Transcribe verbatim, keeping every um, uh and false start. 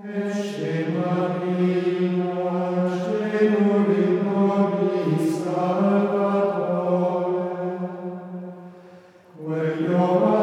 Ecce Maria, Gemur in nobis Salvatore, quae Ioannem